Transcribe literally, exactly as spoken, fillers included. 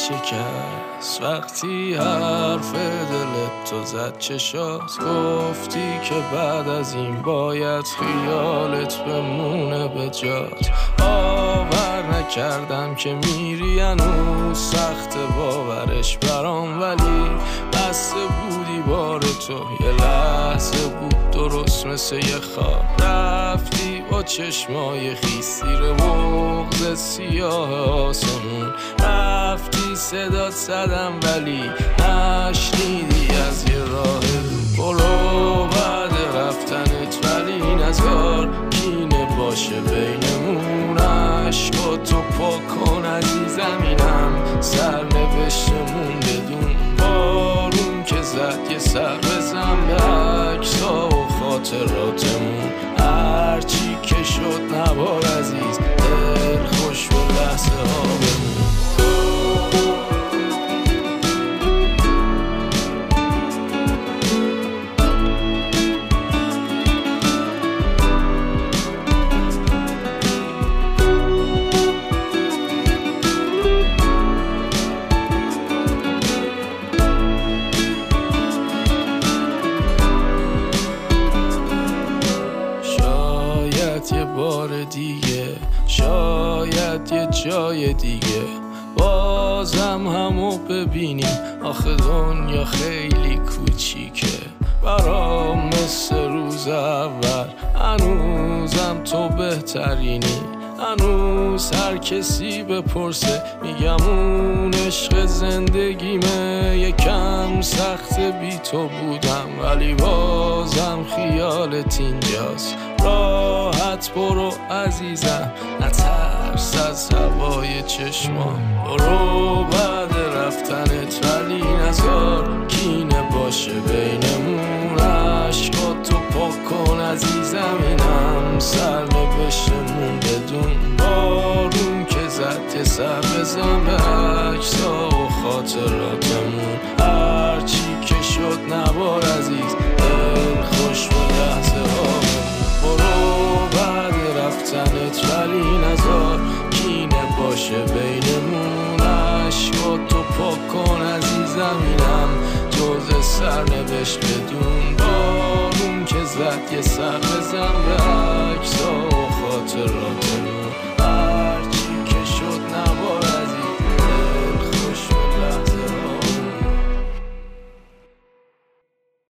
شکست وقتی حرف دلت تو زد چشات. گفتی که بعد از این باید خیالت بمونه به جات. باور نکردم که میری هنوز سخت باورش برام، ولی بسته بودی بار تو یه لحظه بود درست مثل یه خواب. رفتی با چشمای خیس زیر بغض سیاه آسمون. رفتی صدات زدم ولی نشنیدی از یه راه دور. برو بعد رفتنت ولی نذار کینه باشه بینمون. عشقا تو پاک کن عزیزم، اینم سرنوشتمون بدون. بارون که زد یه سر بزن به عکس‌ها و خاطراتمون. هرچی که شد نبار عزیز، دل خوش به لحظه ها بمون. یه بار دیگه، شاید یه جای دیگه بازم همو ببینیم. آخه دنیا خیلی کوچیکه برام مثل روز اول. هنوزم تو بهترینی، هنوز هر کسی بپرسه میگم اون عشق زندگیمه. یکم سخت بی تو بودم ولی بازم خیالت اینجاست. راحت برو عزیزم، نترس از هوای چشمام. برو بعد رفتنت ولی نذار کینه باشه بینمون. عشقا تو پاک کن عزیزم، اینم سرنوشتمون بدون. بارون که زد یه سر بزن به عکس‌ها و خاطراتمون. هرچی که شد نبار عزیز، دل خوش به لحظه ها. برو بعد رفتنت ولی نذار کینه باشه بینمون. عشقا تو پاک کن عزیزم، اینم جز سرنوشت بدون. بارون که زد یه سر بزن به عکس‌ها و خاطراتمون.